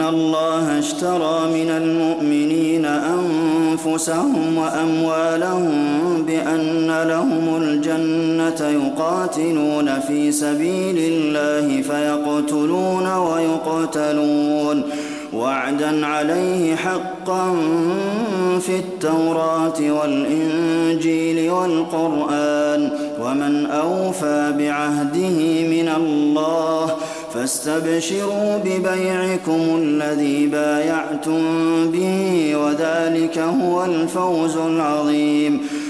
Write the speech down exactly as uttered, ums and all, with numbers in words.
إِنَّ اللَّهَ اشْتَرَىٰ مِنَ الْمُؤْمِنِينَ أَنفُسَهُمْ وَأَمْوَالَهُم بِأَنَّ لَهُمُ الْجَنَّةَ يُقَاتِلُونَ فِي سَبِيلِ اللَّهِ فَيَقْتُلُونَ وَيُقْتَلُونَ وَعْدًا عَلَيْهِ حَقًّا فِي التَّوْرَاةِ وَالْإِنجِيلِ وَالْقُرْآنِ ۚ وَمَنْ أَوْفَىٰ بِعَهْدِهِ مِنَ اللَّهِ ۚ فَاسْتَبْشِرُوا بِبَيْعِكُمُ الَّذِي بَايَعْتُم بِهِ ۚ وَذَٰلِكَ هُوَ الْفَوْزُ الْعَظِيمُ